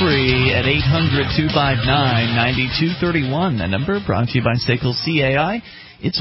free at 800-259-9231. The number brought to you by SACL CAI. It's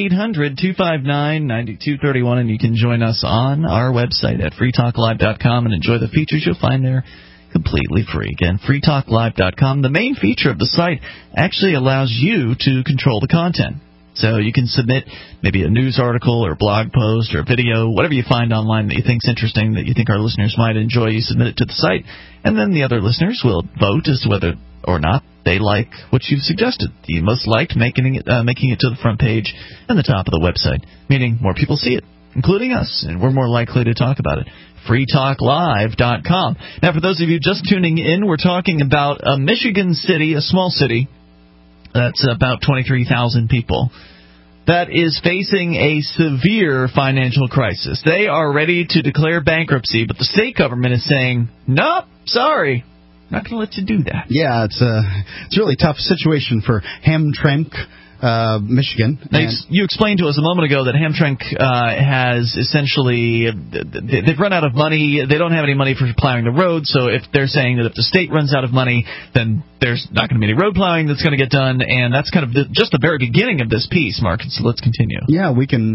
1-800-259-9231, and you can join us on our website at freetalklive.com and enjoy the features you'll find there completely free. Again, freetalklive.com. The main feature of the site actually allows you to control the content. So you can submit maybe a news article or a blog post or a video, whatever you find online that you think's interesting, that you think our listeners might enjoy. You submit it to the site, and then the other listeners will vote as to whether or not they like what you've suggested. You most liked making it to the front page and the top of the website, meaning more people see it, including us, and we're more likely to talk about it. freetalklive.com. Now, for those of you just tuning in, we're talking about a Michigan city, a small city, that's about 23,000 people, that is facing a severe financial crisis. They are ready to declare bankruptcy, but the state government is saying, nope, sorry, not going to let you do that. Yeah, it's a really tough situation for Hamtramck, Michigan. You explained to us a moment ago that Hamtramck has essentially, they've run out of money. They don't have any money for plowing the road, so if they're saying that if the state runs out of money, then there's not going to be any road plowing that's going to get done, and that's kind of just the very beginning of this piece, Mark. So let's continue. Yeah, we can,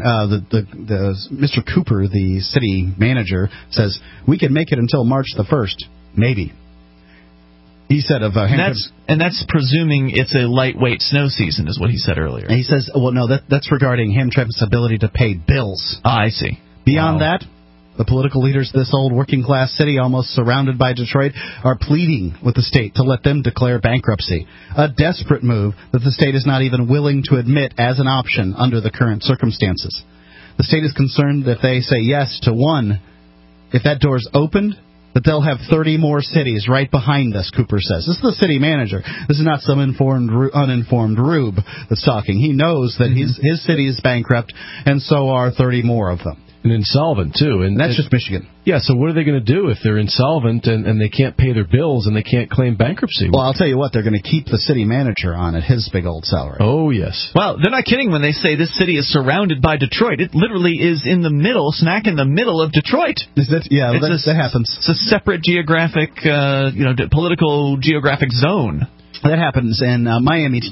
Mr. Cooper, the city manager, says, we can make it until March the 1st, maybe. He said of and that's presuming it's a lightweight snow season, is what he said earlier. And he says, well, no, that's regarding Hamtramck's ability to pay bills. I see. Beyond that, the political leaders of this old working-class city, almost surrounded by Detroit, are pleading with the state to let them declare bankruptcy, a desperate move that the state is not even willing to admit as an option under the current circumstances. The state is concerned that if they say yes to one, if that door's opened, that they'll have 30 more cities right behind us, Cooper says. This is the city manager. This is not some uninformed rube that's talking. He knows that his city is bankrupt, and so are 30 more of them. And insolvent, too. And that's just Michigan. Yeah, so what are they going to do if they're insolvent and they can't pay their bills and they can't claim bankruptcy? Well, I'll tell you what, they're going to keep the city manager on at his big old salary. Oh, yes. Well, they're not kidding when they say this city is surrounded by Detroit. It literally is in the middle, smack in the middle of Detroit. Is that? Yeah, that happens. It's a separate geographic, political geographic zone. That happens, and Miami,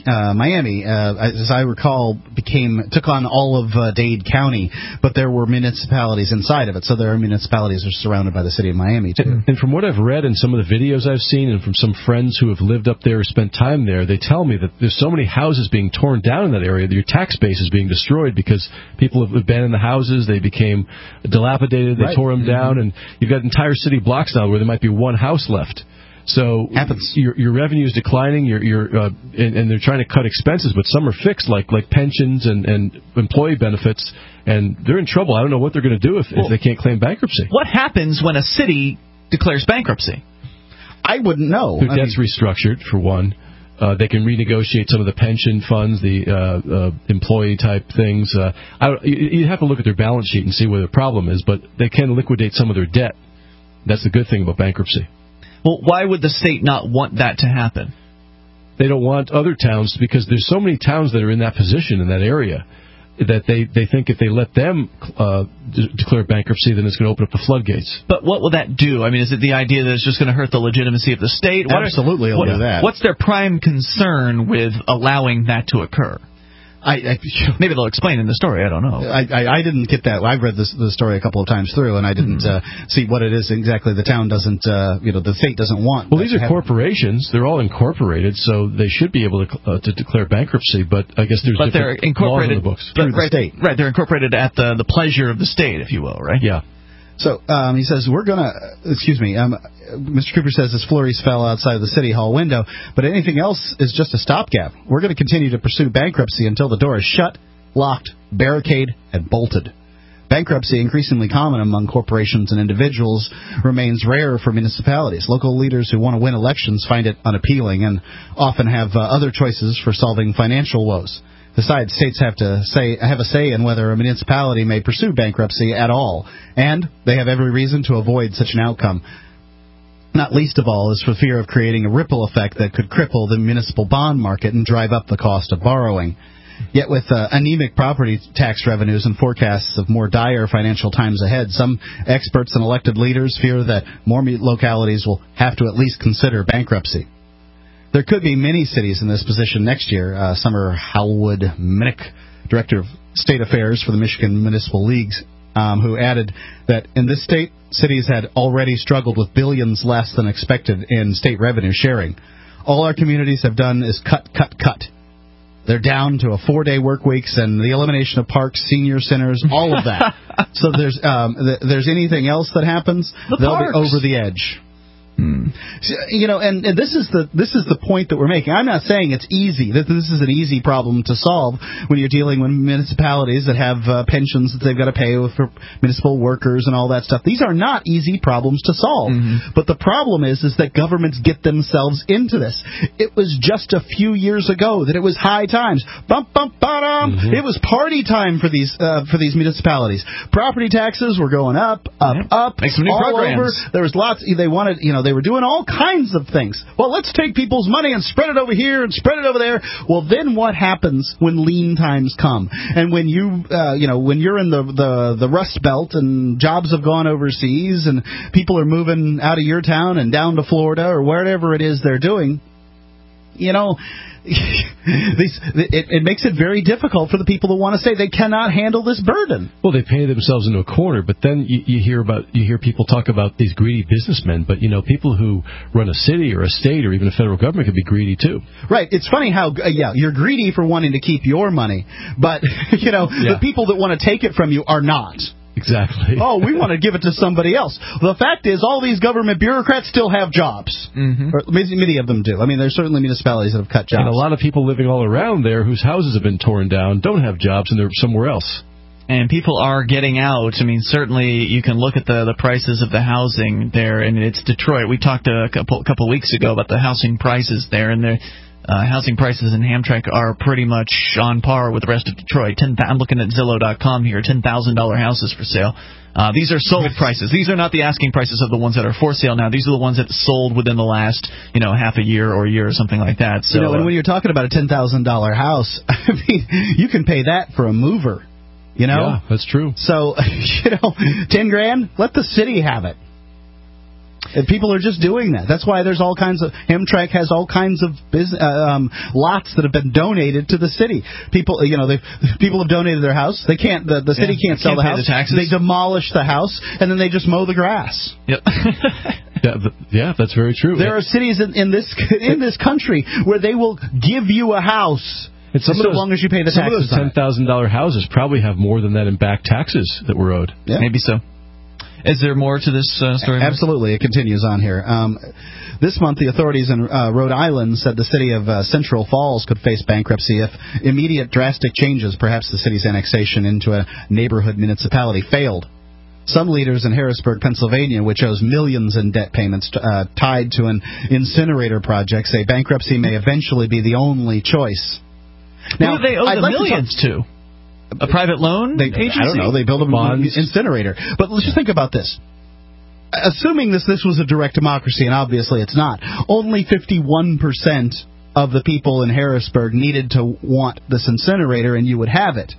as I recall, took on all of Dade County, but there were municipalities inside of it, so there are municipalities that are surrounded by the city of Miami, too. And from what I've read and some of the videos I've seen, and from some friends who have lived up there or spent time there, they tell me that there's so many houses being torn down in that area that your tax base is being destroyed because people have abandoned the houses, they became dilapidated, they tore them down, and you've got entire city blocks now where there might be one house left. So happens. Your revenue is declining. And they're trying to cut expenses, but some are fixed, like pensions and employee benefits, and they're in trouble. I don't know what they're going to do if they can't claim bankruptcy. What happens when a city declares bankruptcy? I wouldn't know. Their debt's restructured, for one. They can renegotiate some of the pension funds, the employee type things. You have to look at their balance sheet and see where the problem is, but they can liquidate some of their debt. That's the good thing about bankruptcy. Well, why would the state not want that to happen? They don't want other towns, because there's so many towns that are in that position in that area that they think if they let them declare bankruptcy, then it's going to open up the floodgates. But what will that do? I mean, is it the idea that it's just going to hurt the legitimacy of the state? Absolutely, it'll do that. What's their prime concern with allowing that to occur? Maybe they'll explain in the story. I don't know. I didn't get that. I've read the story a couple of times through, and I didn't see what it is exactly. The town doesn't, the state doesn't want. Well, these are corporations. They're all incorporated, so they should be able to declare bankruptcy. But I guess there's different laws in the books. Through the state. Right, they're incorporated at the pleasure of the state, if you will, right? Yeah. So he says, Mr. Cooper says his flurries fell outside of the City Hall window, but anything else is just a stopgap. We're going to continue to pursue bankruptcy until the door is shut, locked, barricaded, and bolted. Bankruptcy, increasingly common among corporations and individuals, remains rare for municipalities. Local leaders who want to win elections find it unappealing and often have other choices for solving financial woes. Besides, states have a say in whether a municipality may pursue bankruptcy at all, and they have every reason to avoid such an outcome. Not least of all is for fear of creating a ripple effect that could cripple the municipal bond market and drive up the cost of borrowing. Yet with anemic property tax revenues and forecasts of more dire financial times ahead, some experts and elected leaders fear that more localities will have to at least consider bankruptcy. There could be many cities in this position next year. Summer Howard-Minnick, Director of State Affairs for the Michigan Municipal Leagues, who added that in this state, cities had already struggled with billions less than expected in state revenue sharing. All our communities have done is cut. They're down to a 4-day work weeks and the elimination of parks, senior centers, all of that. So there's anything else that happens, they'll be over the edge. You know, and this is the point that we're making. I'm not saying it's easy. That this is an easy problem to solve when you're dealing with municipalities that have pensions that they've got to pay for municipal workers and all that stuff. These are not easy problems to solve. But the problem is that governments get themselves into this. It was just a few years ago that it was high times. It was party time for these municipalities. Property taxes were going up. Make some new all programs. over. There was lots. They wanted, they were doing all kinds of things. Well, let's take people's money and spread it over here and spread it over there. Well, then what happens when lean times come? And when when you're in the Rust Belt and jobs have gone overseas and people are moving out of your town and down to Florida or wherever it is they're doing, it makes it very difficult for the people that want to say they cannot handle this burden. Well, they painted themselves into a corner, but then you hear people talk about these greedy businessmen, but people who run a city or a state or even a federal government could be greedy too. Right. It's funny how you're greedy for wanting to keep your money, but the people that want to take it from you are not. Exactly. Oh, we want to give it to somebody else. The fact is, all these government bureaucrats still have jobs. Or many of them do. I mean, there's certainly municipalities that have cut jobs. And a lot of people living all around there whose houses have been torn down don't have jobs and they're somewhere else. And people are getting out. I mean, certainly you can look at the prices of the housing there, and it's Detroit. We talked a couple weeks ago about the housing prices there, and housing prices in Hamtramck are pretty much on par with the rest of Detroit. I'm looking at Zillow.com here, $10,000 houses for sale. These are sold prices. These are not the asking prices of the ones that are for sale now. These are the ones that sold within the last, half a year or a year or something like that. So, and when you're talking about a $10,000 house, I mean, you can pay that for a mover. Yeah, that's true. So, $10,000, let the city have it. And people are just doing that. That's why there's all kinds of Hamtramck has all kinds of lots that have been donated to the city. People, people have donated their house. They can't. The city can't sell the house. They demolish the house and then they just mow the grass. Yep. Yeah, that's very true. There are cities in this country where they will give you a house. So long as you pay the taxes. Some of those $10,000 houses probably have more than that in back taxes that were owed. Yeah. Maybe so. Is there more to this story? Absolutely. It continues on here. This month, the authorities in Rhode Island said the city of Central Falls could face bankruptcy if immediate drastic changes, perhaps the city's annexation into a neighborhood municipality, failed. Some leaders in Harrisburg, Pennsylvania, which owes millions in debt payments tied to an incinerator project, say bankruptcy may eventually be the only choice. Now, who do they owe the millions to? A private loan agency? I don't know. They build an incinerator. But let's just think about this. Assuming this was a direct democracy, and obviously it's not, only 51% of the people in Harrisburg needed to want this incinerator, and you would have it.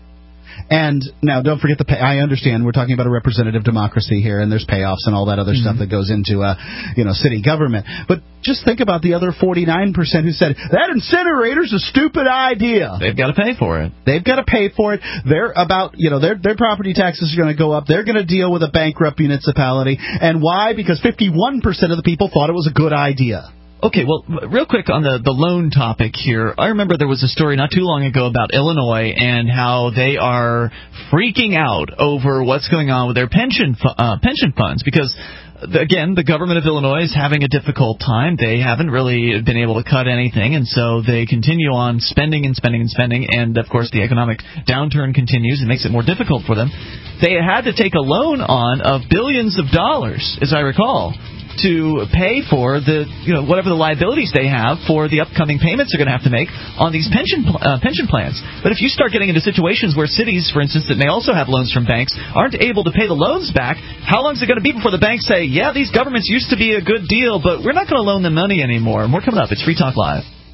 And now, don't forget I understand we're talking about a representative democracy here, and there's payoffs and all that other stuff that goes into city government. But just think about the other 49% who said that incinerator's a stupid idea. They've got to pay for it. They've got to pay for it. They're about their property taxes are going to go up. They're going to deal with a bankrupt municipality. And why? Because 51% of the people thought it was a good idea. Okay, well, real quick on the loan topic here. I remember there was a story not too long ago about Illinois and how they are freaking out over what's going on with their pension funds because, again, the government of Illinois is having a difficult time. They haven't really been able to cut anything, and so they continue on spending and spending and spending, and, of course, the economic downturn continues. It makes it more difficult for them. They had to take a loan on of billions of dollars, as I recall, to pay for the whatever the liabilities they have for the upcoming payments they're going to have to make on these pension plans. But if you start getting into situations where cities, for instance, that may also have loans from banks, aren't able to pay the loans back, how long is it going to be before the banks say, yeah, these governments used to be a good deal, but we're not going to loan them money anymore? And more coming up. It's Free Talk Live.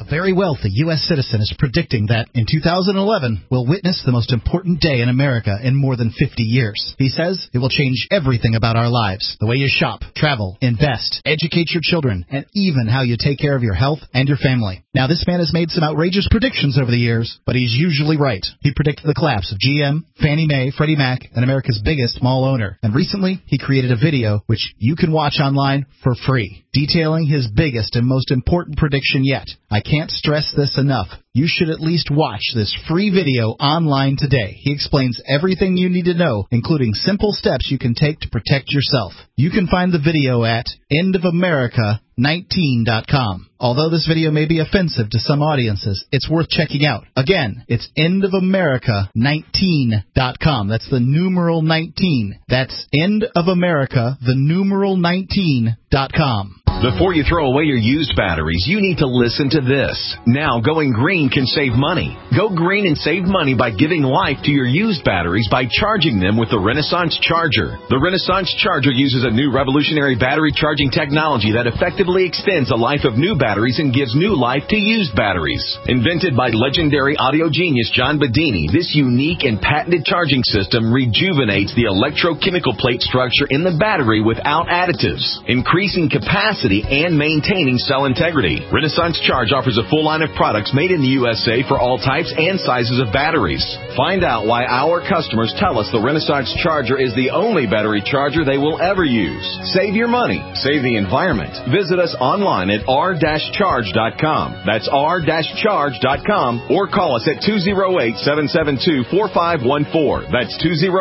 very wealthy U.S. citizen is predicting that in 2011 we'll witness the most important day in America in more than 50 years. He says it will change everything about our lives, the way you shop, travel, invest, educate your children, and even how you take care of your health and your family. Now, this man has made some outrageous predictions over the years, but he's usually right. He predicted the collapse of GM, Fannie Mae, Freddie Mac, and America's biggest mall owner. And recently, he created a video which you can watch online for free, detailing his biggest and most important prediction yet. I can't stress this enough. You should at least watch this free video online today. He explains everything you need to know, including simple steps you can take to protect yourself. You can find the video at endofamerica19.com. Although this video may be offensive to some audiences, it's worth checking out. Again, it's endofamerica19.com. That's the numeral 19. That's endofamerica, the numeral 19.com. Before you throw away your used batteries, you need to listen to this. Now, going green can save money. Go green and save money by giving life to your used batteries by charging them with the Renaissance Charger. The Renaissance Charger uses a new revolutionary battery charging technology that effectively extends the life of new batteries and gives new life to used batteries. Invented by legendary audio genius John Bedini, this unique and patented charging system rejuvenates the electrochemical plate structure in the battery without additives, increasing capacity and maintaining cell integrity. Renaissance Charge offers a full line of products made in the USA for all types and sizes of batteries. Find out why our customers tell us the Renaissance Charger is the only battery charger they will ever use. Save your money. Save the environment. Visit us online at r-charge.com. That's r-charge.com, or call us at 208-772-4514. That's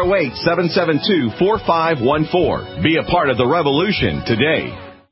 208-772-4514. Be a part of the revolution today.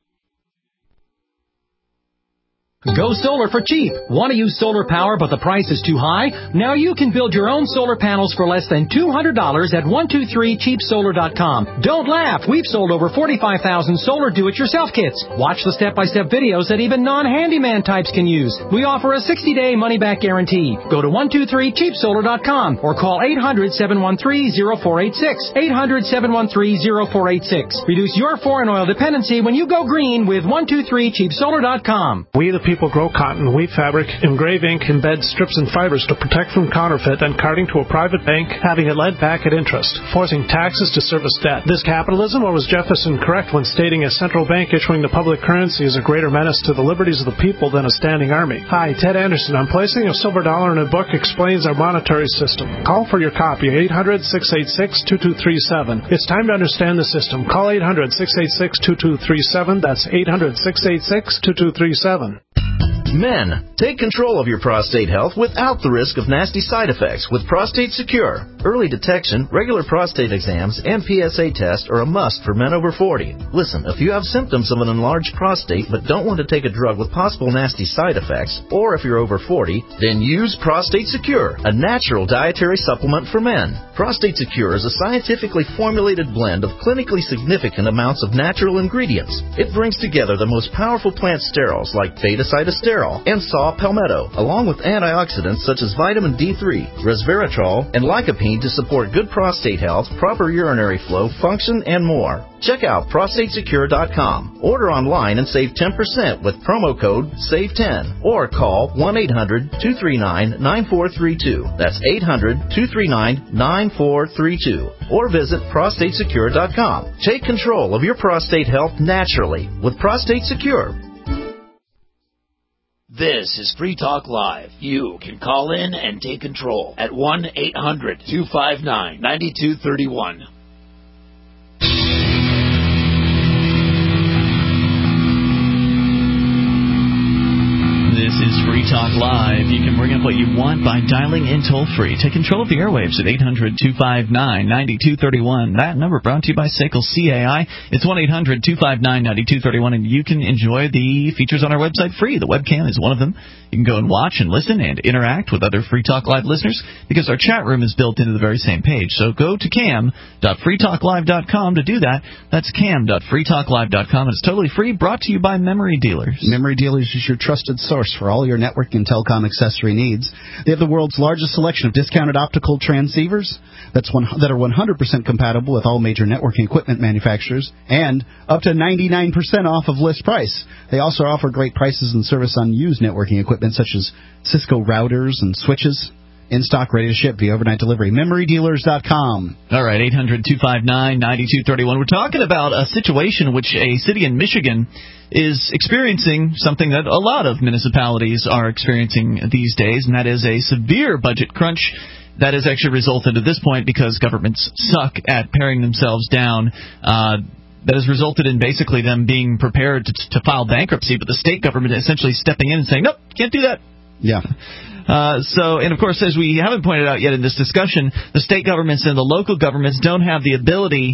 Go solar for cheap. Want to use solar power but the price is too high? Now you can build your own solar panels for less than $200 at 123cheapsolar.com. Don't laugh. We've sold over 45,000 solar do-it-yourself kits. Watch the step-by-step videos that even non-handyman types can use. We offer a 60-day money-back guarantee. Go to 123cheapsolar.com or call 800-713-0486. 800-713-0486. Reduce your foreign oil dependency when you go green with 123cheapsolar.com. We the people grow cotton, weave fabric, engrave ink, embed strips and fibers to protect from counterfeit and carting to a private bank, having it lent back at interest, forcing taxes to service debt. This capitalism, or was Jefferson correct when stating a central bank issuing the public currency is a greater menace to the liberties of the people than a standing army? Hi, Ted Anderson. I'm placing a silver dollar in a book explains our monetary system. Call for your copy, 800-686-2237. It's time to understand the system. Call 800-686-2237. That's 800-686-2237. Men, take control of your prostate health without the risk of nasty side effects with Prostate Secure. Early detection, regular prostate exams, and PSA tests are a must for men over 40. Listen, if you have symptoms of an enlarged prostate but don't want to take a drug with possible nasty side effects, or if you're over 40, then use Prostate Secure, a natural dietary supplement for men. Prostate Secure is a scientifically formulated blend of clinically significant amounts of natural ingredients. It brings together the most powerful plant sterols like beta-cytosterol and saw palmetto, along with antioxidants such as vitamin D3, resveratrol, and lycopene to support good prostate health, proper urinary flow, function, and more. Check out prostatesecure.com. Order online and save 10% with promo code SAVE10 or call 1-800-239-9432. That's 800-239-9432. Or visit prostatesecure.com. Take control of your prostate health naturally with Prostate Secure. This is Free Talk Live. You can call in and take control at 1-800-259-9231. This is Free Talk Live. You can bring up what you want by dialing in toll-free. Take control of the airwaves at 800-259-9231. That number brought to you by SACL CAI. It's 1-800-259-9231, and you can enjoy the features on our website free. The webcam is one of them. You can go and watch and listen and interact with other Free Talk Live listeners because our chat room is built into the very same page. So go to cam.freetalklive.com to do that. That's cam.freetalklive.com. It's totally free, brought to you by Memory Dealers. Memory Dealers is your trusted source for all your network networking and telecom accessory needs. They have the world's largest selection of discounted optical transceivers that are 100% compatible with all major networking equipment manufacturers and up to 99% off of list price. They also offer great prices and service on used networking equipment such as Cisco routers and switches. In stock, ready to ship via overnight delivery. MemoryDealers.com. All right, 800-259-9231. We're talking about a situation in which a city in Michigan is experiencing something that a lot of municipalities are experiencing these days, and that is a severe budget crunch that has actually resulted at this point because governments suck at paring themselves down. That has resulted in basically them being prepared to file bankruptcy, but the state government essentially stepping in and saying, nope, can't do that. Yeah. And of course, as we haven't pointed out yet in this discussion, the state governments and the local governments don't have the ability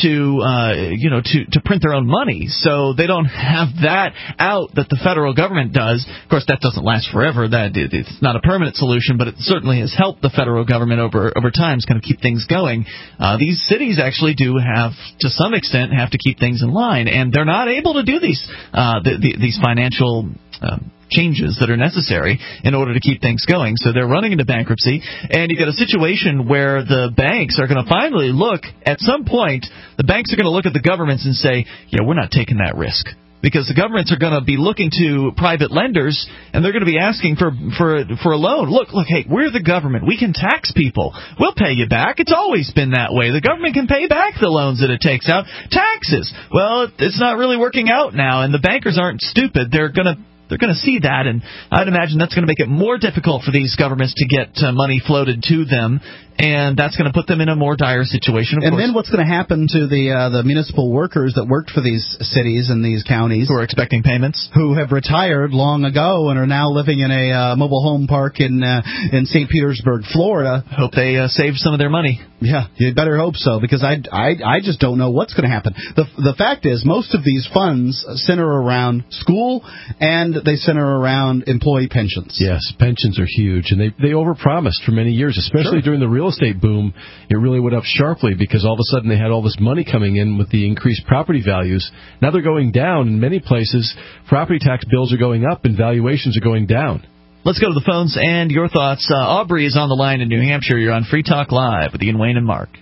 to print their own money. So they don't have that out that the federal government does. Of course, that doesn't last forever. It's not a permanent solution, but it certainly has helped the federal government over time to kind of keep things going. These cities actually do have, to some extent, have to keep things in line, and they're not able to do these financial changes that are necessary in order to keep things going. So they're running into bankruptcy, and you get a situation where the banks are going to finally look, at some point, the banks are going to look at the governments and say, yeah, we're not taking that risk. Because the governments are going to be looking to private lenders, and they're going to be asking for a loan. Look, hey, we're the government. We can tax people. We'll pay you back. It's always been that way. The government can pay back the loans that it takes out. Taxes. Well, it's not really working out now, and the bankers aren't stupid. They're going to see that, and I'd imagine that's going to make it more difficult for these governments to get money floated to them, and that's going to put them in a more dire situation. And then what's going to happen to the municipal workers that worked for these cities and these counties who are expecting payments, who have retired long ago and are now living in a mobile home park in St. Petersburg, Florida? Hope they save some of their money. Yeah, you better hope so, because I just don't know what's going to happen. The fact is, most of these funds center around school, and they center around employee pensions. Yes, pensions are huge, and they overpromised for many years, especially during the real estate boom. It really went up sharply because all of a sudden they had all this money coming in with the increased property values. Now they're going down. In many places, property tax bills are going up and valuations are going down. Let's go to the phones and your thoughts. Aubrey is on the line in New Hampshire. You're on Free Talk Live with Ian, Wayne, and Mark.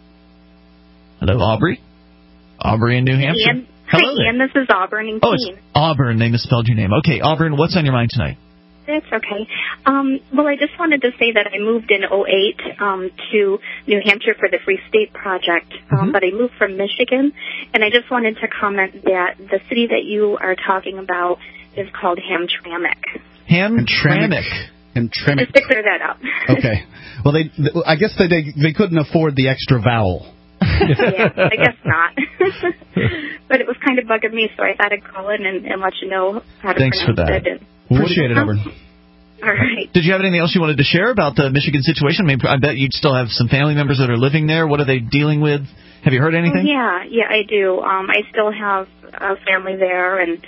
Hello, Aubrey? Aubrey in New Hampshire. Ian. Hello Hi, Ian. This is Auburn in Keene. Oh, it's Auburn. They misspelled your name. Okay, Auburn, what's on your mind tonight? That's okay. Well, I just wanted to say that I moved in 2008 to New Hampshire for the Free State Project, but I moved from Michigan, and I just wanted to comment that the city that you are talking about is called Hamtramck. Hamtramck. Just to clear that up. Okay. Well, I guess they couldn't afford the extra vowel. Yeah, I guess not. But it was kind of bugging me, so I thought I'd call in and let you know how to Thanks pronounce for that. it. Appreciate it, Auburn. All right. Did you have anything else you wanted to share about the Michigan situation? I mean, I bet you'd still have some family members that are living there. What are they dealing with? Have you heard anything? Yeah, I do. I still have a family there, and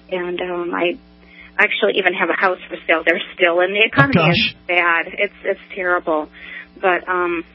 I actually even have a house for sale there still, and the economy is bad. It's terrible. But,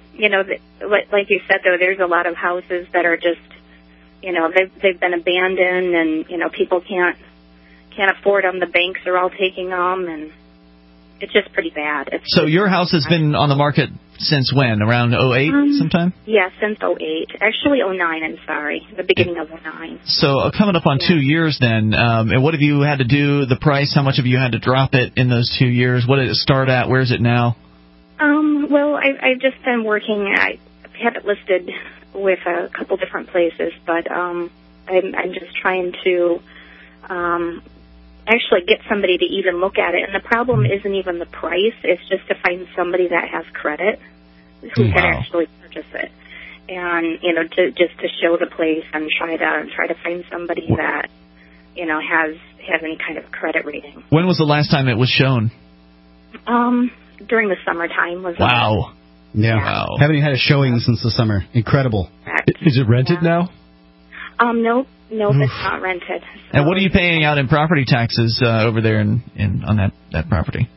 like you said, though, there's a lot of houses that are just, they've been abandoned, and, people can't afford them. The banks are all taking them, and it's just pretty bad. So your house has been on the market since when? Around 2008 sometime? Yeah, since 2008. Actually 2009, I'm sorry. The beginning of 2009. So coming up on 2 years then, and what have you had to do, the price, how much have you had to drop it in those 2 years? What did it start at? Where is it now? Well, I've just been working. I have it listed with a couple different places, but I'm just trying to actually get somebody to even look at it. And the problem isn't even the price. It's just to find somebody that has credit who can actually purchase it. And, to show the place and try to find somebody that, has any kind of credit rating. When was the last time it was shown? During the summertime. Wow. Yeah. Wow. Haven't even had a showing since the summer. Incredible. Is it rented now? No, it's not rented. So. And what are you paying out in property taxes over there on that property?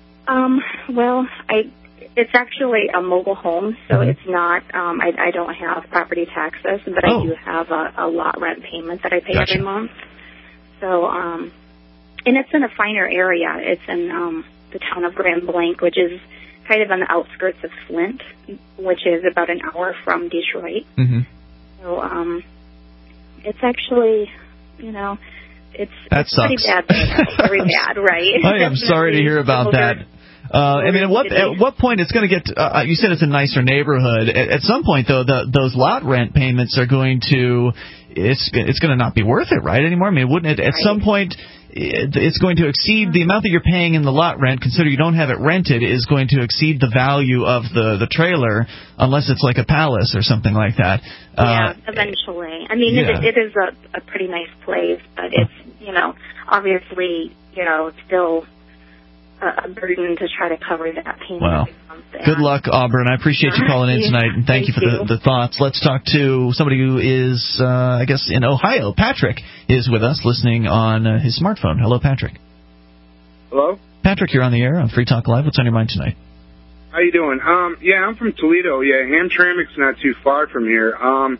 Well, it's actually a mobile home, so it's not. I don't have property taxes, but I do have a lot rent payment that I pay every month. So and it's in a finer area. It's in the town of Grand Blanc, which is kind of on the outskirts of Flint, which is about an hour from Detroit. Mm-hmm. So it's actually, it's pretty bad. Very bad, right? I am sorry to hear about that. At what point it's going to get? You said it's a nicer neighborhood. At some point, though, those lot rent payments are going to. It's going to not be worth it, right? Anymore. I mean, wouldn't it? At some point, it's going to exceed the amount that you're paying in the lot rent. Consider you don't have it rented, is going to exceed the value of the trailer, unless it's like a palace or something like that. Yeah, eventually. I mean, it is a pretty nice place, but it's obviously still a burden to try to cover that payment. Wow. Good luck, Auburn. I appreciate you calling in tonight, and thank you for the thoughts. Let's talk to somebody who is, I guess, in Ohio. Patrick is with us, listening on his smartphone. Hello, Patrick. Hello? Patrick, you're on the air on Free Talk Live. What's on your mind tonight? How you doing? I'm from Toledo. Yeah, Hamtramck's not too far from here. I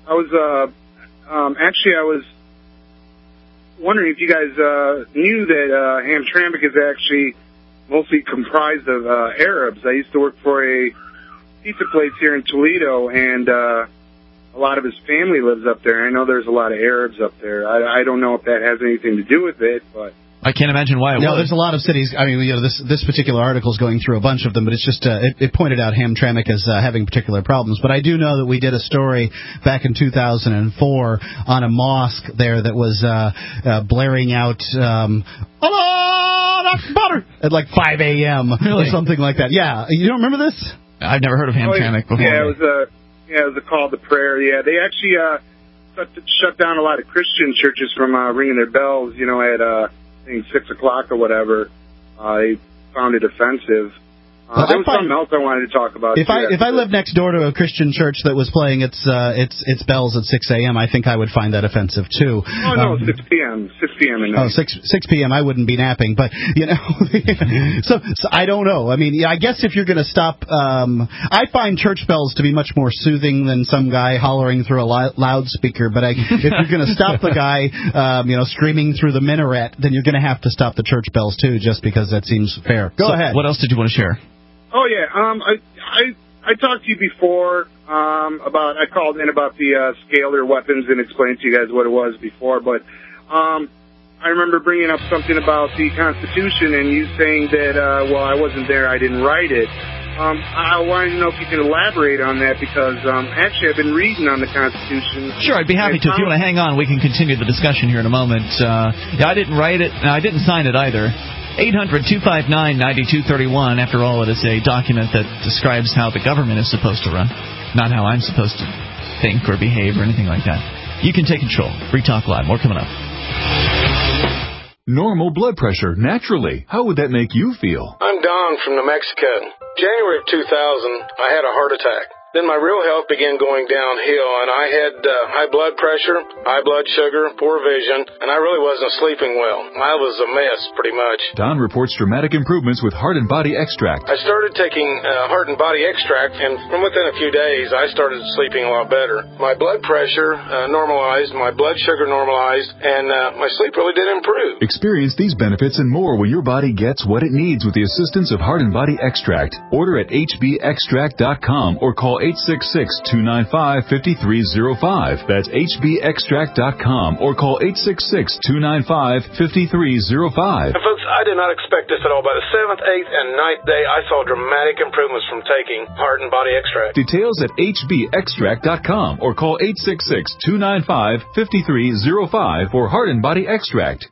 was wondering if you guys knew that Hamtramck is actually mostly comprised of Arabs. I used to work for a pizza place here in Toledo, and a lot of his family lives up there. I know there's a lot of Arabs up there. I don't know if that has anything to do with it, but I can't imagine why it No, would. there's a lot of cities. I mean, this particular article is going through a bunch of them, but it's just it pointed out Hamtramck as having particular problems. But I do know that we did a story back in 2004 on a mosque there that was blaring out Allah Akbar at like 5 a.m. or something like that. Yeah, you don't remember this? I've never heard of Hamtramck before. Yeah, it was a call to prayer. Yeah, they actually shut down a lot of Christian churches from ringing their bells. At 6 o'clock or whatever. They found it offensive. There was something else I wanted to talk about. If I lived next door to a Christian church that was playing its bells at 6 a.m., I think I would find that offensive too. Oh no, 6 p.m. 6 p.m. at night. 6 p.m. I wouldn't be napping, but so I don't know. I mean, I guess if you're going to stop, I find church bells to be much more soothing than some guy hollering through a loudspeaker. But if you're going to stop the guy, screaming through the minaret, then you're going to have to stop the church bells too, just because that seems fair. Go ahead. What else did you want to share? Oh yeah, I talked to you before I called in about the scalar weapons and explained to you guys what it was before, but I remember bringing up something about the Constitution and you saying that I wasn't there, I didn't write it. I wanted to know if you could elaborate on that because actually I've been reading on the Constitution. Sure, I'd be happy to. If you want to hang on, we can continue the discussion here in a moment. I didn't write it, and I didn't sign it either. 800-259-9231. After all, it is a document that describes how the government is supposed to run, not how I'm supposed to think or behave or anything like that. You can take control. Free Talk Live. More coming up. Normal blood pressure, naturally. How would that make you feel? I'm Don from New Mexico. January of 2000, I had a heart attack. Then my real health began going downhill, and I had high blood pressure, high blood sugar, poor vision, and I really wasn't sleeping well. I was a mess, pretty much. Don reports dramatic improvements with Heart and Body Extract. I started taking Heart and Body Extract, and from within a few days, I started sleeping a lot better. My blood pressure normalized, my blood sugar normalized, and my sleep really did improve. Experience these benefits and more when your body gets what it needs with the assistance of Heart and Body Extract. Order at hbextract.com or call 866-295-5305. That's hbextract.com or call 866-295-5305. Folks, I did not expect this at all. By the 7th, 8th, and 9th day, I saw dramatic improvements from taking Heart and Body Extract. Details at hbextract.com or call 866-295-5305 for Heart and Body Extract.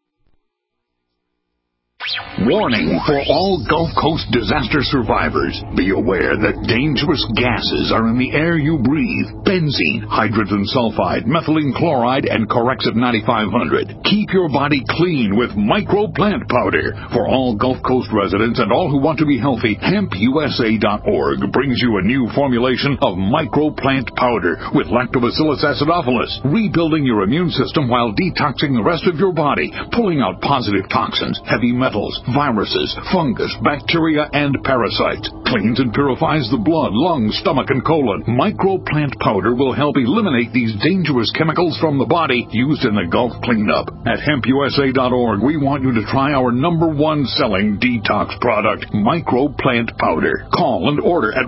Warning for all Gulf Coast disaster survivors. Be aware that dangerous gases are in the air you breathe. Benzene, hydrogen sulfide, methylene chloride, and Corexit 9500. Keep your body clean with Micro Plant Powder. For all Gulf Coast residents and all who want to be healthy, HempUSA.org brings you a new formulation of Micro Plant Powder with Lactobacillus acidophilus, rebuilding your immune system while detoxing the rest of your body, pulling out positive toxins, heavy metals, viruses, fungus, bacteria, and parasites. Cleans and purifies the blood, lungs, stomach, and colon. Microplant powder will help eliminate these dangerous chemicals from the body used in the Gulf cleanup. At hempusa.org, we want you to try our #1 selling detox product, Microplant powder. Call and order at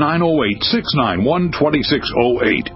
1-908-691-2608,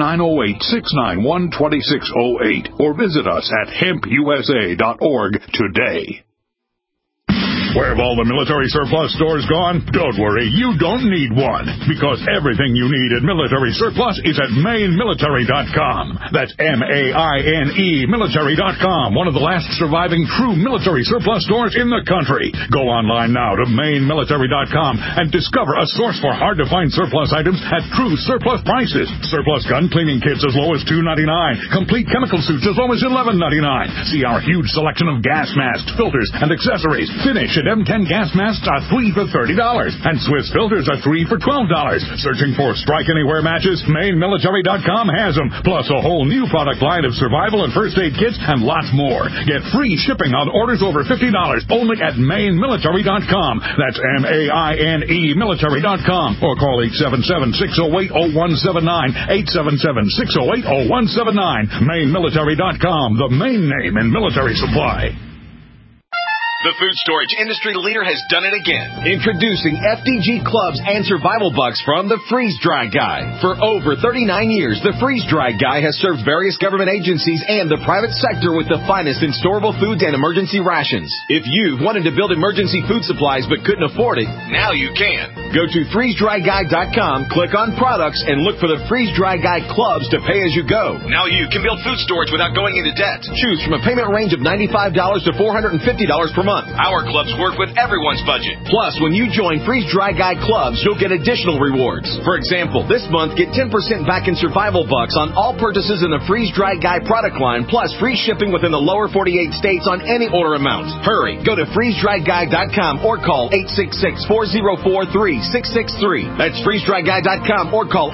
1-908-691-2608, or visit us at hempusa.org today. Where have all the military surplus stores gone? Don't worry, you don't need one, because everything you need at Military Surplus is at MaineMilitary.com. That's MAINE Military.com, one of the last surviving true military surplus stores in the country. Go online now to MaineMilitary.com and discover a source for hard-to-find surplus items at true surplus prices. Surplus gun cleaning kits as low as $2.99. Complete chemical suits as low as $11.99. See our huge selection of gas masks, filters, and accessories. Finish at M10 gas masks are 3 for $30, and Swiss filters are 3 for $12. Searching for Strike Anywhere matches? MaineMilitary.com has them, plus a whole new product line of survival and first aid kits and lots more. Get free shipping on orders over $50 only at MaineMilitary.com. That's MAINE Military.com, or call 877-608-0179, 877-608-0179. MaineMilitary.com, the main name in military supply. The food storage industry leader has done it again. Introducing FDG Clubs and Survival Bucks from the Freeze Dry Guy. For over 39 years, the Freeze Dry Guy has served various government agencies and the private sector with the finest in storable foods and emergency rations. If you've wanted to build emergency food supplies but couldn't afford it, now you can. Go to freezedryguy.com, click on products, and look for the Freeze Dry Guy Clubs to pay as you go. Now you can build food storage without going into debt. Choose from a payment range of $95 to $450 per month. Our clubs work with everyone's budget. Plus, when you join Freeze Dry Guy Clubs, you'll get additional rewards. For example, this month, get 10% back in Survival Bucks on all purchases in the Freeze Dry Guy product line, plus free shipping within the lower 48 states on any order amount. Hurry, go to freezedryguy.com or call 866-404-3663. That's freezedryguy.com or call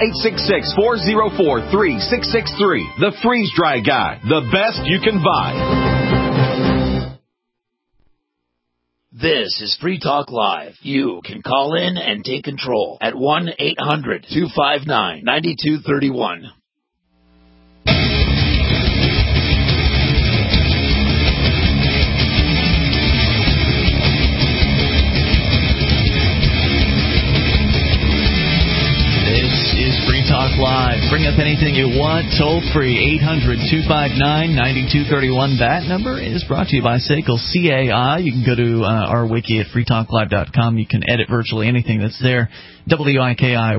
866-404-3663. The Freeze Dry Guy, the best you can buy. This is Free Talk Live. You can call in and take control at 1-800-259-9231. Talk Live. Bring up anything you want, toll free, 800-259-9231. That number is brought to you by SACL CAI. You can go to our wiki at freetalklive.com. You can edit virtually anything that's there. WIKI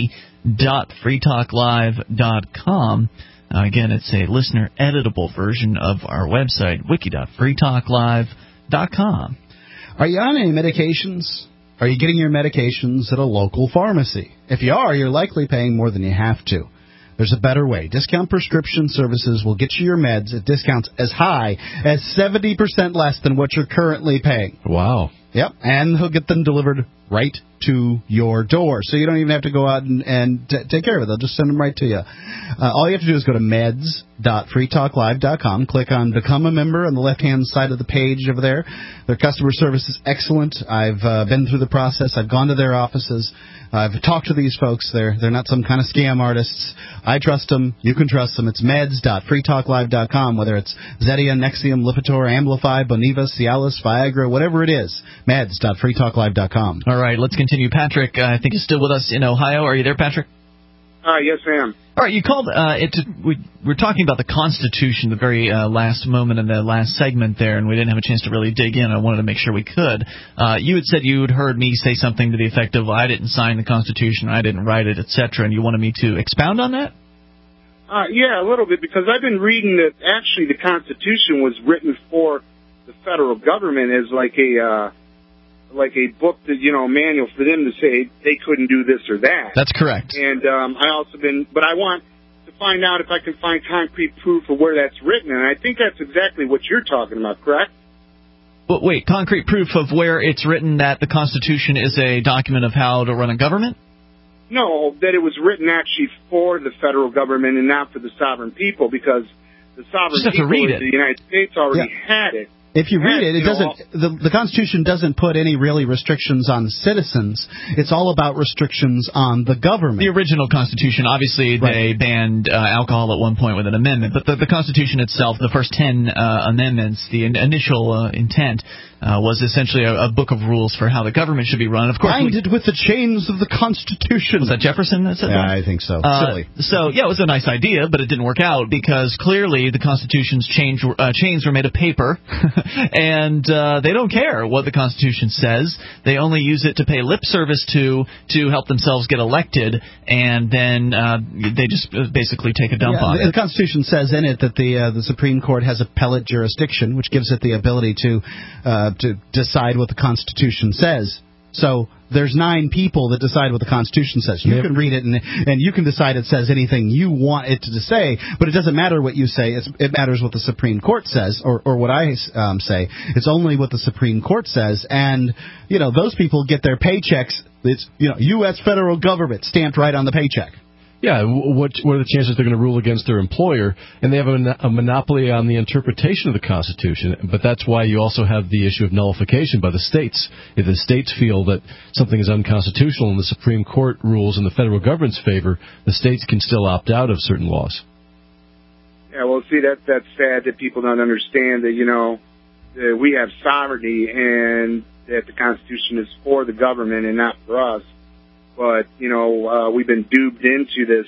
wiki.freetalklive.com. Again, it's a listener editable version of our website, wiki.freetalklive.com. Are you on any medications? Are you getting your medications at a local pharmacy? If you are, you're likely paying more than you have to. There's a better way. Discount Prescription Services will get you your meds at discounts as high as 70% less than what you're currently paying. Wow. Yep, and he'll get them delivered right to your door, so you don't even have to go out and take care of it. They'll just send them right to you. All you have to do is go to meds.freetalklive.com, click on Become a Member on the left-hand side of the page over there. Their customer service is excellent. I've been through the process. I've gone to their offices. I've talked to these folks. They're not some kind of scam artists. I trust them. You can trust them. It's meds.freetalklive.com, whether it's Zetia, Nexium, Lipitor, Amplify, Boniva, Cialis, Viagra, whatever it is. Meds.freetalklive.com. All right, let's continue. Patrick, I think, is still with us in Ohio. Are you there, Patrick? Yes, I am. All right, you called. We're talking about the Constitution, the very last moment in the last segment there, and we didn't have a chance to really dig in. I wanted to make sure we could. You had said you had heard me say something to the effect of, I didn't sign the Constitution, I didn't write it, etc., and you wanted me to expound on that? Yeah, a little bit, because I've been reading that actually the Constitution was written for the federal government as like a book that, manual for them to say they couldn't do this or that. That's correct. And but I want to find out if I can find concrete proof of where that's written, and I think that's exactly what you're talking about, correct? Well, wait, concrete proof of where it's written that the Constitution is a document of how to run a government? No, that it was written actually for the federal government and not for the sovereign people, because the sovereign people of the United States already had it. If you read it, it doesn't. The Constitution doesn't put any really restrictions on citizens. It's all about restrictions on the government. The original Constitution, obviously, they banned alcohol at one point with an amendment, but the Constitution itself, the first 10 amendments, the initial intent was essentially a book of rules for how the government should be run. Of course, binded with the chains of the Constitution. Was that Jefferson that said that? Yeah, I think so. Silly. So, yeah, it was a nice idea, but it didn't work out because clearly the Constitution's chains were made of paper, and they don't care what the Constitution says. They only use it to pay lip service to help themselves get elected, and then they just basically take a dump on it. The Constitution says in it that the Supreme Court has appellate jurisdiction, which gives it the ability to decide what the Constitution says. So there's 9 people that decide what the Constitution says. You can read it, and you can decide it says anything you want it to say, but it doesn't matter what you say. It matters what the Supreme Court says, or what I say. It's only what the Supreme Court says, and those people get their paychecks. It's U.S. federal government stamped right on the paycheck. Yeah, what are the chances they're going to rule against their employer? And they have a monopoly on the interpretation of the Constitution, but that's why you also have the issue of nullification by the states. If the states feel that something is unconstitutional and the Supreme Court rules in the federal government's favor, the states can still opt out of certain laws. Yeah, well, see, that's sad that people don't understand that, that we have sovereignty and that the Constitution is for the government and not for us. But, we've been duped into this,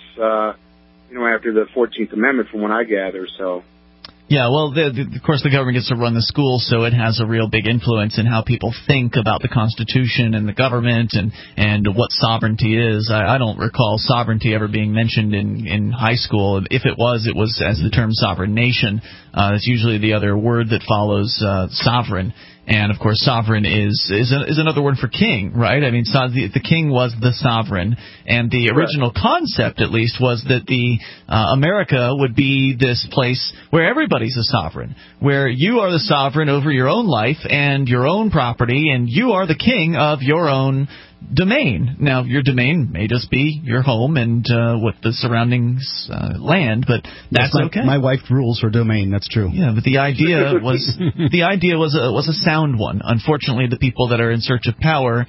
after the 14th Amendment from what I gather, so. Yeah, well, of course, the government gets to run the schools, so it has a real big influence in how people think about the Constitution and the government and what sovereignty is. I don't recall sovereignty ever being mentioned in high school. If it was as the term sovereign nation. That's usually the other word that follows sovereign. And, of course, sovereign is another word for king, right? I mean, the king was the sovereign. And the original concept, at least, was that America would be this place where everybody's a sovereign, where you are the sovereign over your own life and your own property, and you are the king of your own domain. Now, your domain may just be your home and what the surrounding land, but that's okay. My wife rules her domain. That's true. Yeah, but the idea was a sound one. Unfortunately, the people that are in search of power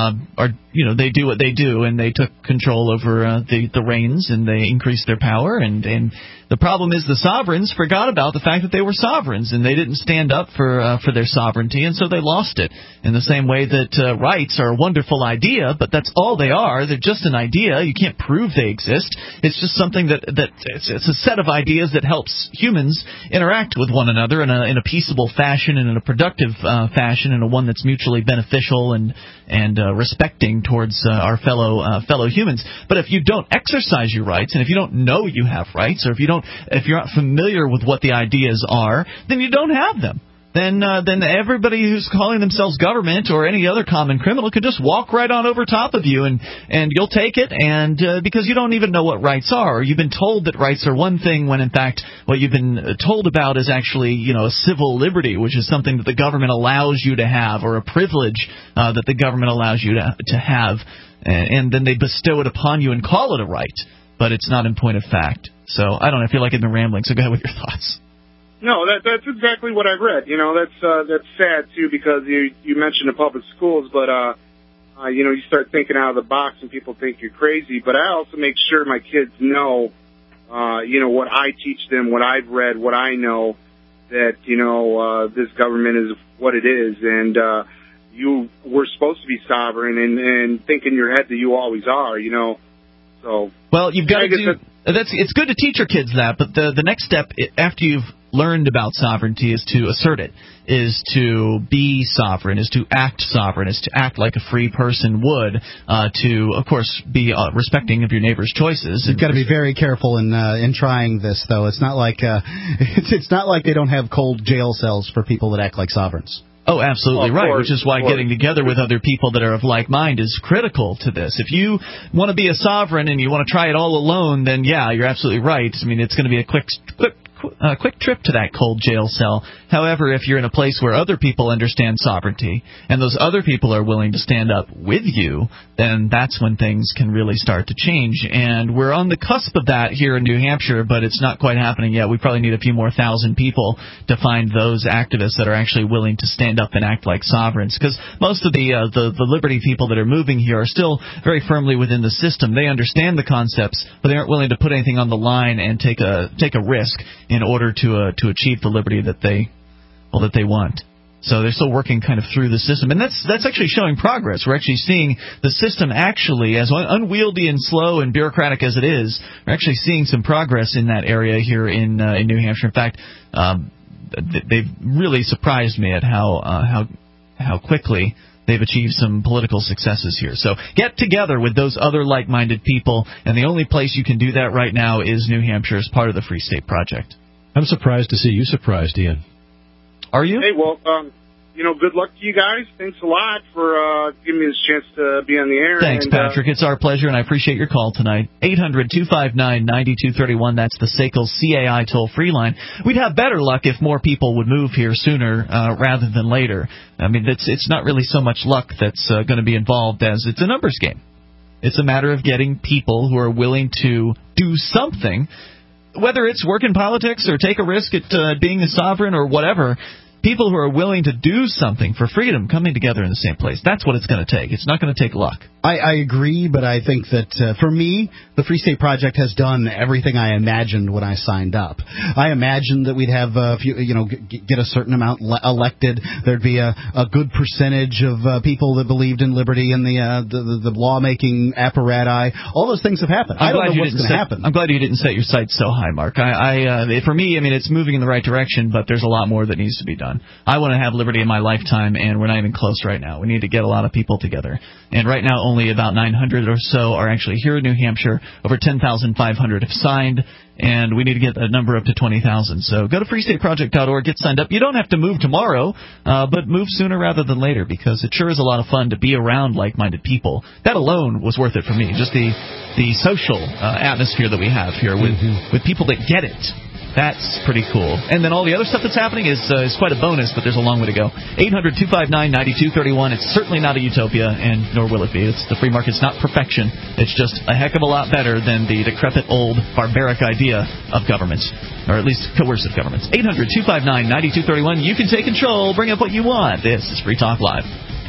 they do what they do, and they took control over the reins, and they increased their power. And the problem is the sovereigns forgot about the fact that they were sovereigns, and they didn't stand up for their sovereignty, and so they lost it. In the same way that rights are a wonderful idea, but that's all they are. They're just an idea. You can't prove they exist. It's just something that it's a set of ideas that helps humans interact with one another in a peaceable fashion and in a productive fashion, and a one that's mutually beneficial and respecting towards our fellow humans. But if you don't exercise your rights, and if you don't know you have rights, or if you're not familiar with what the ideas are, then you don't have them. Then everybody who's calling themselves government or any other common criminal could just walk right on over top of you, and you'll take it, and because you don't even know what rights are. Or you've been told that rights are one thing when in fact what you've been told about is actually a civil liberty, which is something that the government allows you to have, or a privilege that the government allows you to have, and then they bestow it upon you and call it a right, but it's not in point of fact. So I don't know. I feel like I've been rambling, so go ahead with your thoughts. No, that's exactly what I've read. That's sad too, because you mentioned the public schools, but you start thinking out of the box and people think you're crazy. But I also make sure my kids know, what I teach them, what I've read, what I know, that this government is what it is, and we're supposed to be sovereign, and think in your head that you always are. So well, you've got to do. It's good to teach your kids that, but the next step after you've learned about sovereignty is to assert it, is to be sovereign, is to act sovereign, is to act like a free person would, to, of course, be respecting of your neighbor's choices. You've got to be very careful in trying this, though. It's not like it's not like they don't have cold jail cells for people that act like sovereigns. Oh, absolutely right, which is why getting together with other people that are of like mind is critical to this. If you want to be a sovereign and you want to try it all alone, then yeah, you're absolutely right. I mean, it's going to be a quick quick trip to that cold jail cell. However, if you're in a place where other people understand sovereignty and those other people are willing to stand up with you, then that's when things can really start to change. And we're on the cusp of that here in New Hampshire, but it's not quite happening yet. We probably need a few more thousand people to find those activists that are actually willing to stand up and act like sovereigns, because most of the liberty people that are moving here are still very firmly within the system. They understand the concepts, but they aren't willing to put anything on the line and take a risk in order to achieve the liberty that they want. So they're still working kind of through the system, and that's actually showing progress. We're actually seeing the system actually, as unwieldy and slow and bureaucratic as it is, we're actually seeing some progress in that area here in New Hampshire. In fact, they've really surprised me at how quickly they've achieved some political successes here. So get together with those other like-minded people, and the only place you can do that right now is New Hampshire as part of the Free State Project. I'm surprised to see you surprised, Ian. Are you? Hey, well, good luck to you guys. Thanks a lot for giving me this chance to be on the air. Thanks, Patrick. It's our pleasure, and I appreciate your call tonight. 800-259-9231. That's the SACL CAI toll-free line. We'd have better luck if more people would move here sooner rather than later. I mean, it's not really so much luck that's going to be involved as it's a numbers game. It's a matter of getting people who are willing to do something, whether it's work in politics or take a risk at being a sovereign or whatever. People who are willing to do something for freedom coming together in the same place. That's what it's going to take. It's not going to take luck. I agree, but I think that for me, the Free State Project has done everything I imagined when I signed up. I imagined that we'd have get a certain amount elected. There'd be a good percentage of people that believed in liberty and the lawmaking apparatus. All those things have happened. I don't know what's going to happen. I'm glad you didn't set your sights so high, Mark. For me, it's moving in the right direction, but there's a lot more that needs to be done. I want to have liberty in my lifetime, and we're not even close right now. We need to get a lot of people together. And right now, only about 900 or so are actually here in New Hampshire. Over 10,500 have signed, and we need to get that number up to 20,000. So go to freestateproject.org, get signed up. You don't have to move tomorrow, but move sooner rather than later, because it sure is a lot of fun to be around like-minded people. That alone was worth it for me, just the social atmosphere that we have here with people that get it. That's pretty cool. And then all the other stuff that's happening is quite a bonus, but there's a long way to go. 800-259-9231. It's certainly not a utopia, and nor will it be. The free market's not perfection. It's just a heck of a lot better than the decrepit, old, barbaric idea of governments, or at least coercive governments. 800-259-9231. You can take control. Bring up what you want. This is Free Talk Live.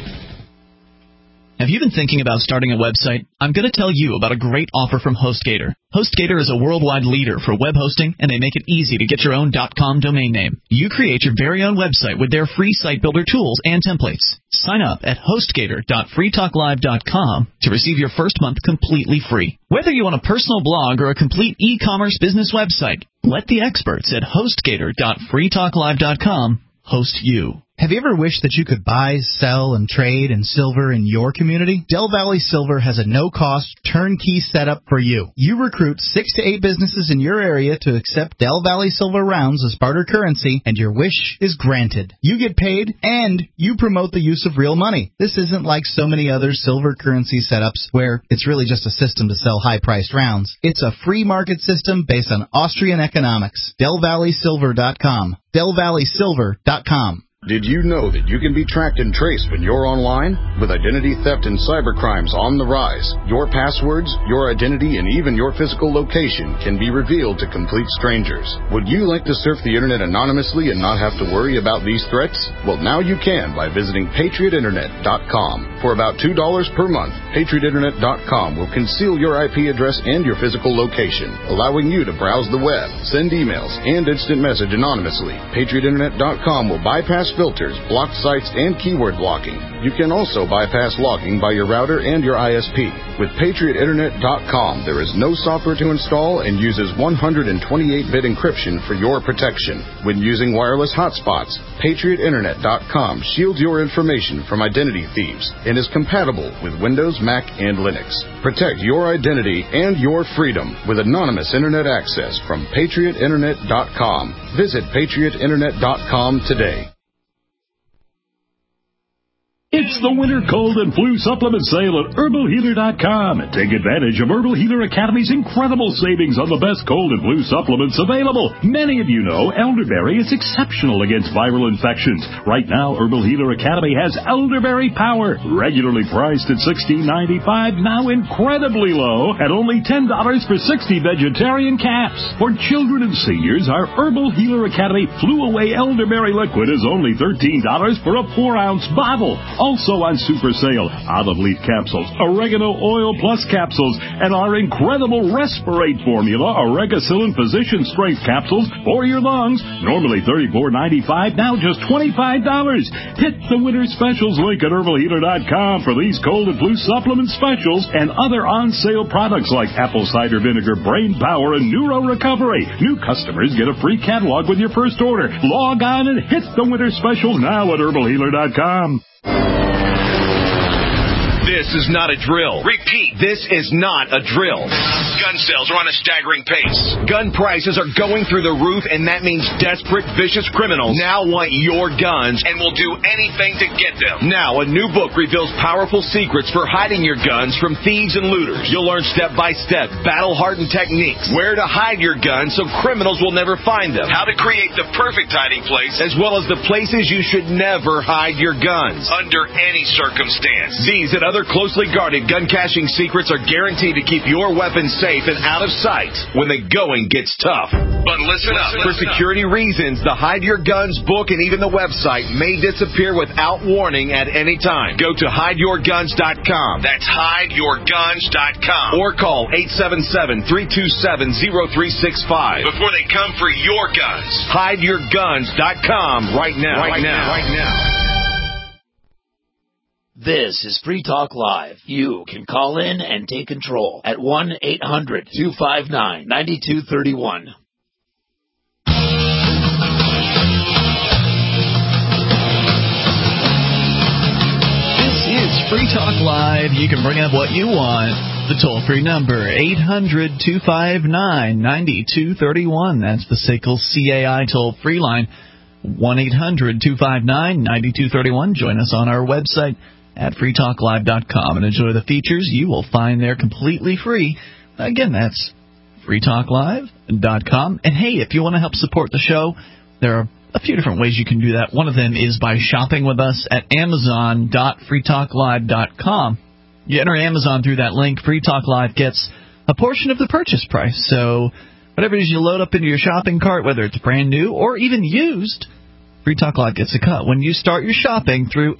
Have you been thinking about starting a website? I'm going to tell you about a great offer from HostGator. HostGator is a worldwide leader for web hosting, and they make it easy to get your own .com domain name. You create your very own website with their free site builder tools and templates. Sign up at HostGator.freetalklive.com to receive your first month completely free. Whether you want a personal blog or a complete e-commerce business website, let the experts at HostGator.freetalklive.com host you. Have you ever wished that you could buy, sell, and trade in silver in your community? Del Valley Silver has a no-cost, turnkey setup for you. You recruit 6 to 8 businesses in your area to accept Del Valley Silver rounds as barter currency, and your wish is granted. You get paid, and you promote the use of real money. This isn't like so many other silver currency setups where it's really just a system to sell high-priced rounds. It's a free market system based on Austrian economics. DelValleySilver.com. DelValleySilver.com. Did you know that you can be tracked and traced when you're online? With identity theft and cybercrimes on the rise, your passwords, your identity, and even your physical location can be revealed to complete strangers. Would you like to surf the internet anonymously and not have to worry about these threats? Well, now you can by visiting PatriotInternet.com. For about $2 per month, PatriotInternet.com will conceal your IP address and your physical location, allowing you to browse the web, send emails, and instant message anonymously. PatriotInternet.com will bypass filters, blocked sites, and keyword blocking. You can also bypass logging by your router and your ISP. With PatriotInternet.com, there is no software to install and uses 128-bit encryption for your protection. When using wireless hotspots, PatriotInternet.com shields your information from identity thieves and is compatible with Windows, Mac, and Linux. Protect your identity and your freedom with anonymous Internet access from PatriotInternet.com. Visit PatriotInternet.com today. It's the winter cold and flu supplement sale at HerbalHealer.com. Take advantage of Herbal Healer Academy's incredible savings on the best cold and flu supplements available. Many of you know elderberry is exceptional against viral infections. Right now, Herbal Healer Academy has Elderberry Power, regularly priced at $16.95, now incredibly low at only $10 for 60 vegetarian caps. For children and seniors, our Herbal Healer Academy Flew Away Elderberry Liquid is only $13 for a 4-ounce bottle. Also on super sale, olive leaf capsules, oregano oil plus capsules, and our incredible Respirate formula, Oregacillin Physician Strength capsules for your lungs. Normally $34.95, now just $25. Hit the winter specials link at HerbalHealer.com for these cold and flu supplement specials and other on-sale products like apple cider vinegar, brain power, and neuro recovery. New customers get a free catalog with your first order. Log on and hit the winter special now at HerbalHealer.com. This is not a drill. Repeat, this is not a drill. Gun sales are on a staggering pace. Gun prices are going through the roof, and that means desperate, vicious criminals now want your guns and will do anything to get them. Now, a new book reveals powerful secrets for hiding your guns from thieves and looters. You'll learn step-by-step, battle-hardened techniques, where to hide your guns so criminals will never find them, how to create the perfect hiding place, as well as the places you should never hide your guns, under any circumstance. These and other closely guarded gun caching secrets are guaranteed to keep your weapons safe and out of sight when the going gets tough. But listen up. For security reasons, the Hide Your Guns book and even the website may disappear without warning at any time. Go to HideYourGuns.com. That's HideYourGuns.com. Or call 877-327-0365 before they come for your guns. HideYourGuns.com right now. Right now. This is Free Talk Live. You can call in and take control at 1-800-259-9231. This is Free Talk Live. You can bring up what you want. The toll-free number, 800-259-9231. That's the SACL CAI toll-free line, 1-800-259-9231. Join us on our website at freetalklive.com and enjoy the features you will find there completely free. Again, that's freetalklive.com. And hey, if you want to help support the show, there are a few different ways you can do that. One of them is by shopping with us at amazon.freetalklive.com. You enter Amazon through that link, Free Talk Live gets a portion of the purchase price. So whatever it is you load up into your shopping cart, whether it's brand new or even used, Free Talk Live gets a cut when you start your shopping through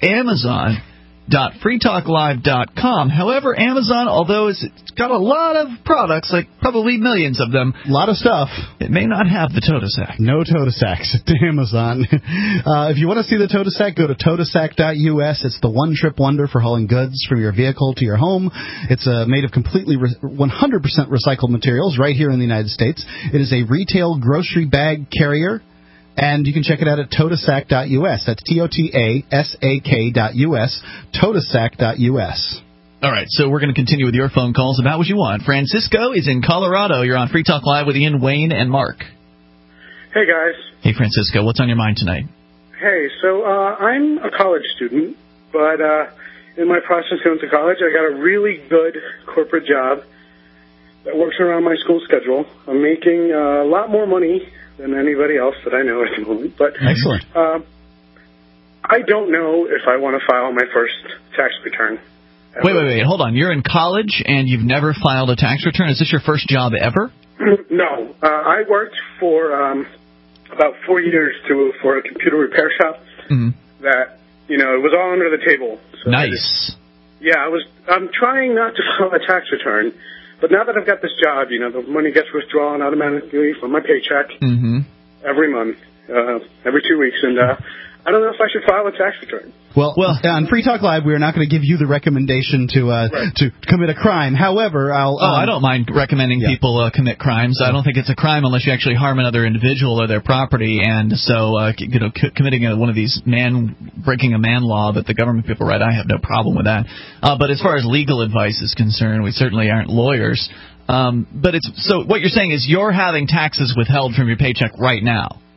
Amazon.freetalklive.com. However, Amazon, although it's got a lot of products, like probably millions of them, a lot of stuff, it may not have the Totasac. No Totasacks at Amazon. If you want to see the Totasac, go to Totasac.us. It's the one-trip wonder for hauling goods from your vehicle to your home. It's made of completely 100% recycled materials right here in the United States. It is a retail grocery bag carrier. And you can check it out at Totasac.us. That's Totasak.us, Totasac.us. All right, so we're going to continue with your phone calls about what you want. Francisco is in Colorado. You're on Free Talk Live with Ian, Wayne, and Mark. Hey, guys. Hey, Francisco. What's on your mind tonight? Hey, so I'm a college student, but in my process going to college, I got a really good corporate job that works around my school schedule. I'm making a lot more money than anybody else that I know at the moment. But excellent. I don't know if I want to file my first tax return. Wait. Hold on. You're in college and you've never filed a tax return? Is this your first job ever? No. I worked for about 4 years for a computer repair shop that, it was all under the table. So nice. I'm trying not to file a tax return. But now that I've got this job, the money gets withdrawn automatically from my paycheck every month, every 2 weeks, and I don't know if I should file a tax return. Well, on Free Talk Live, we are not going to give you the recommendation to commit a crime. However, I don't mind recommending people commit crimes. I don't think it's a crime unless you actually harm another individual or their property. And so, committing one of these breaking a man law that the government people write, I have no problem with that. But as far as legal advice is concerned, we certainly aren't lawyers. But so what you're saying is you're having taxes withheld from your paycheck right now.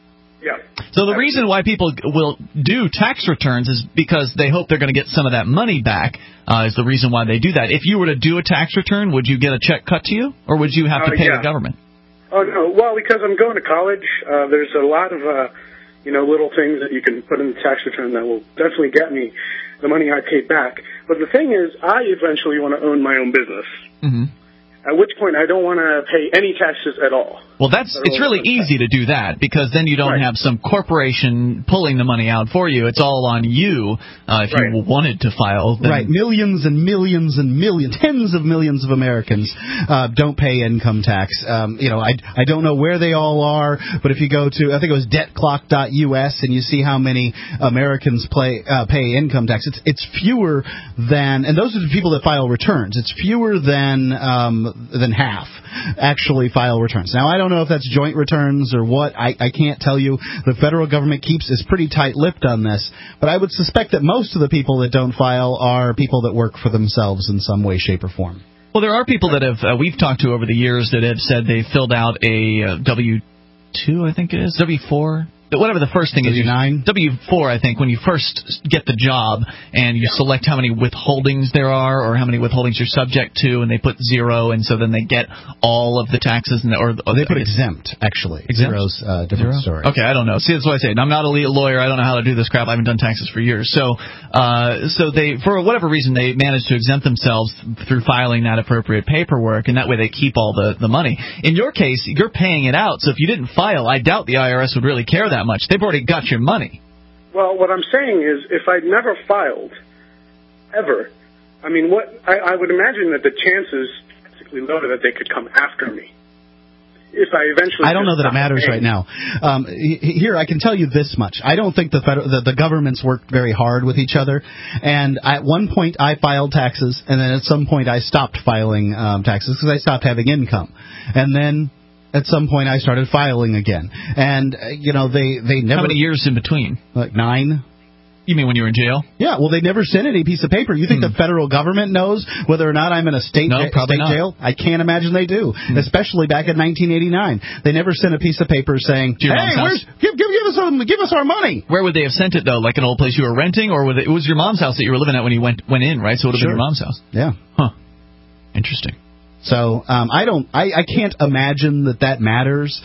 Yeah. So the reason why people will do tax returns is because they hope they're going to get some of that money back, is the reason why they do that. If you were to do a tax return, would you get a check cut to you, or would you have to pay the government? Oh, no. Well, because I'm going to college, there's a lot of, little things that you can put in the tax return that will definitely get me the money I paid back. But the thing is, I eventually want to own my own business. Mm-hmm. At which point I don't want to pay any taxes at all. Well, it's really easy to do that, because then you don't have some corporation pulling the money out for you. It's all on you if you wanted to file. Right. Millions and millions and millions, tens of millions of Americans don't pay income tax. I don't know where they all are, but if you go to, I think it was debtclock.us, and you see how many Americans pay income tax, it's fewer than, and those are the people that file returns. It's fewer than half actually file returns. Now, I don't know if that's joint returns or what. I can't tell you. The federal government is pretty tight-lipped on this, but I would suspect that most of the people that don't file are people that work for themselves in some way, shape, or form. Well, there are people that we've talked to over the years that have said they filled out a W-2, I think it is, W-4. Whatever the first thing is, W-4, I think, when you first get the job and you select how many withholdings there are or how many withholdings you're subject to, and they put 0, and so then they get all of the taxes. Or they put exempt, actually. Exempt? Zero's a different story. Okay, I don't know. See, that's what I say. I'm not a lawyer. I don't know how to do this crap. I haven't done taxes for years. So they, for whatever reason, they managed to exempt themselves through filing that appropriate paperwork, and that way they keep all the money. In your case, you're paying it out, so if you didn't file, I doubt the IRS would really care that much. They've already got your money. Well, what I'm saying is, if I'd never filed, ever, I mean, I would imagine that the chances basically low that they could come after me. If I eventually, I don't know that it matters right now. Here, I can tell you this much: I don't think the governments work very hard with each other. And at one point, I filed taxes, and then at some point, I stopped filing taxes because I stopped having income, and then at some point, I started filing again. And, they never... How many years in between? Like 9. You mean when you were in jail? Yeah, well, they never sent any piece of paper. You think the federal government knows whether or not I'm in a state jail? I can't imagine they do, especially back in 1989. They never sent a piece of paper saying, hey, give us our money. Where would they have sent it, though? Like an old place you were renting? Or it was your mom's house that you were living at when you went in, right? So it would have been your mom's house. Yeah. Huh. Interesting. So I can't imagine that matters.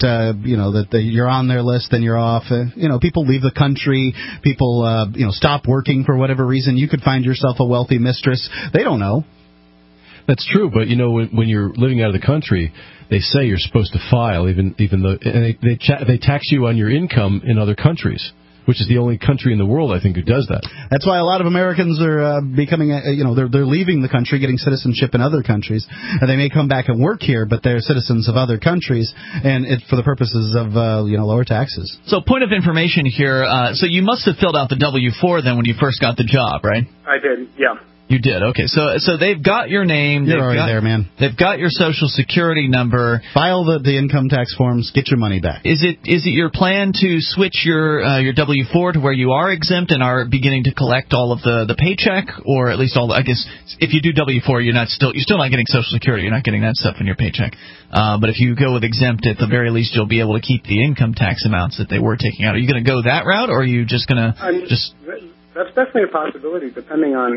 That you're on their list, then you're off. People leave the country. People stop working for whatever reason. You could find yourself a wealthy mistress. They don't know. That's true, but when you're living out of the country, they say you're supposed to file, even though they tax you on your income in other countries, which is the only country in the world, I think, who does that. That's why a lot of Americans are becoming, they're leaving the country, getting citizenship in other countries, and they may come back and work here, but they're citizens of other countries, and for the purposes of, lower taxes. So, point of information here. So you must have filled out the W-4 then when you first got the job, right? I did, yeah. You did, okay. So they've got your name. You're already there, man. They've got your Social Security number. File the income tax forms. Get your money back. Is it your plan to switch your W-4 to where you are exempt and are beginning to collect all of the paycheck, or at least all? I guess if you do W-4, you're still not getting Social Security. You're not getting that stuff in your paycheck. But if you go with exempt, at the very least, you'll be able to keep the income tax amounts that they were taking out. Are you going to go that route, or are you just going to That's definitely a possibility, depending on,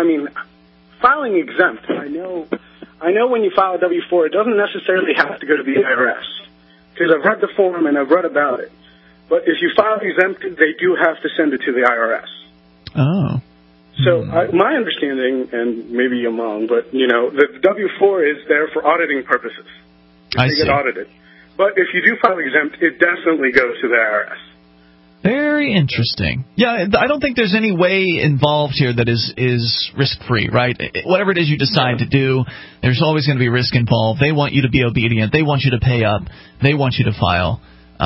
filing exempt. I know when you file a W-4, it doesn't necessarily have to go to the IRS, because I've read the form and I've read about it. But if you file exempt, they do have to send it to the IRS. Oh. So my understanding, and maybe I'm wrong, but, the W-4 is there for auditing purposes. I see. Get audited. But if you do file exempt, it definitely goes to the IRS. Very interesting. Yeah, I don't think there's any way involved here that is risk-free, right? Whatever it is you decide to do, there's always going to be risk involved. They want you to be obedient. They want you to pay up. They want you to file.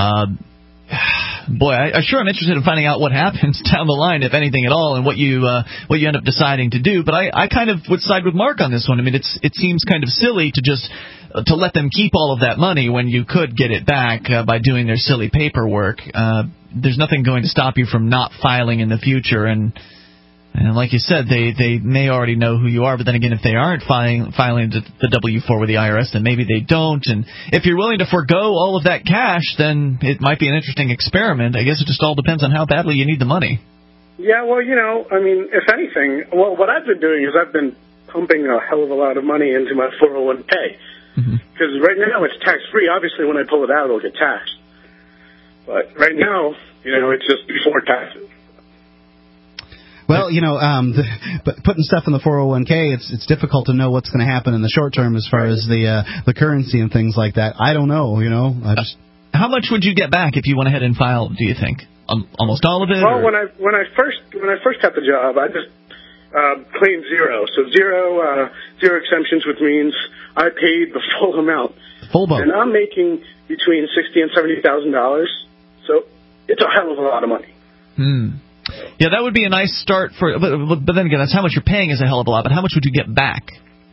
Boy, I sure am interested in finding out what happens down the line, if anything at all, and what you end up deciding to do. But I kind of would side with Mark on this one. I mean, it seems kind of silly to just to let them keep all of that money when you could get it back by doing their silly paperwork. There's nothing going to stop you from not filing in the future, and And like you said, they may already know who you are, but then again, if they aren't filing the W-4 with the IRS, then maybe they don't. And if you're willing to forego all of that cash, then it might be an interesting experiment. I guess it just all depends on how badly you need the money. Yeah, well, I mean, if anything, what I've been doing is I've been pumping a hell of a lot of money into my 401k. Because right now it's tax-free. Obviously, when I pull it out, it'll get taxed. But right now, it's just before taxes. Well, but putting stuff in the 401k, it's difficult to know what's going to happen in the short term as far as the currency and things like that. I don't know, How much would you get back if you went ahead and filed, do you think? Almost all of it? Well, when I first got the job, I just claimed zero. So zero exemptions, which means I paid the full amount. Full boat. And I'm making between $60,000 and $70,000. So it's a hell of a lot of money. Yeah, that would be a nice start for. But then again, that's how much you're paying is a hell of a lot. But how much would you get back?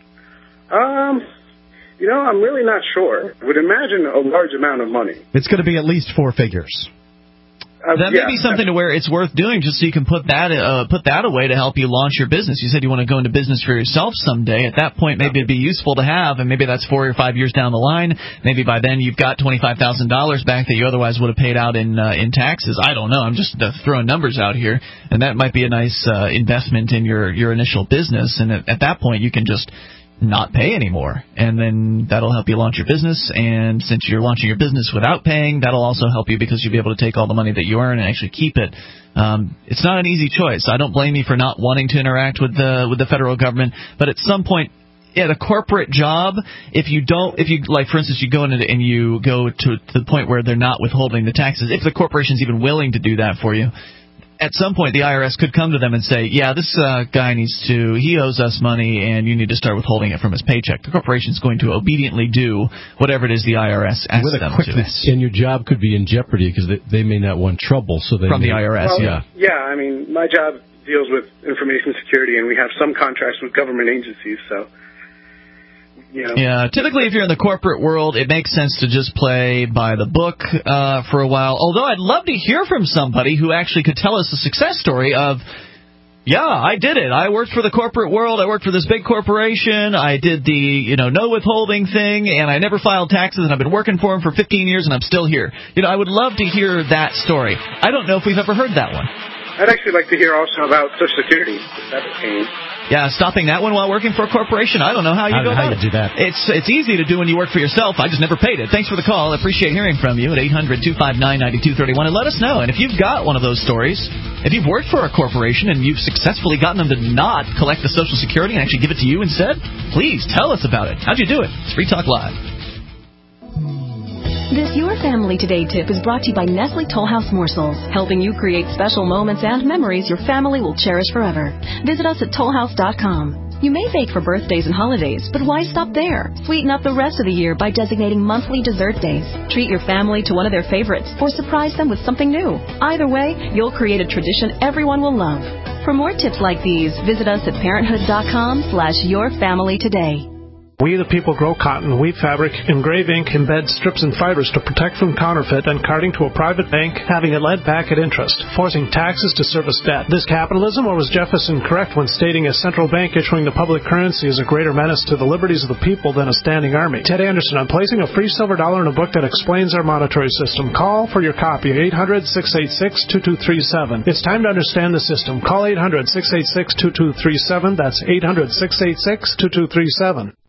I'm really not sure. I would imagine a large amount of money. It's going to be at least four figures. That may be something to where it's worth doing, just so you can put that away to help you launch your business. You said you want to go into business for yourself someday. At that point, maybe it'd be useful to have, and maybe that's 4 or 5 years down the line. Maybe by then you've got $25,000 back that you otherwise would have paid out in taxes. I don't know. I'm just throwing numbers out here, and that might be a nice investment in your initial business. And at that point, you can just not pay anymore, and then that'll help you launch your business. And since you're launching your business without paying, that'll also help you because you'll be able to take all the money that you earn and actually keep it. It's not an easy choice. I don't blame you for not wanting to interact with the federal government, but at some point, at a corporate job, if you like, for instance, you go in and you go to the point where they're not withholding the taxes, if the corporation's even willing to do that for you, at some point, the IRS could come to them and say, yeah, this guy he owes us money, and you need to start withholding it from his paycheck. The corporation's going to obediently do whatever it is the IRS asks with a them quickness. to. And your job could be in jeopardy because they may not want trouble. From the IRS, yeah. Yeah, I mean, my job deals with information security, and we have some contracts with government agencies, so... Yeah, typically if you're in the corporate world, it makes sense to just play by the book for a while. Although I'd love to hear from somebody who actually could tell us a success story of, yeah, I did it. I worked for the corporate world. I worked for this big corporation. I did the, no withholding thing, and I never filed taxes, and I've been working for them for 15 years, and I'm still here. I would love to hear that story. I don't know if we've ever heard that one. I'd actually like to hear also about Social Security. That's a pain. Yeah, stopping that one while working for a corporation. I don't know how you go about it. Do that. It's easy to do when you work for yourself. I just never paid it. Thanks for the call. I appreciate hearing from you at 800-259-9231. And let us know. And if you've got one of those stories, if you've worked for a corporation and you've successfully gotten them to not collect the Social Security and actually give it to you instead, please tell us about it. How'd you do it? It's Free Talk Live. This Your Family Today tip is brought to you by Nestle Toll House Morsels, helping you create special moments and memories your family will cherish forever. Visit us at tollhouse.com. You may bake for birthdays and holidays, but why stop there? Sweeten up the rest of the year by designating monthly dessert days. Treat your family to one of their favorites or surprise them with something new. Either way, you'll create a tradition everyone will love. For more tips like these, visit us at parenthood.com/yourfamilytoday. We the people grow cotton, weave fabric, engrave ink, embed strips and fibers to protect from counterfeit and carting to a private bank, having it led back at interest, forcing taxes to service debt. This capitalism, or was Jefferson correct when stating a central bank issuing the public currency is a greater menace to the liberties of the people than a standing army? Ted Anderson, I'm placing a free silver dollar in a book that explains our monetary system. Call for your copy, 800-686-2237. It's time to understand the system. Call 800-686-2237. That's 800-686-2237.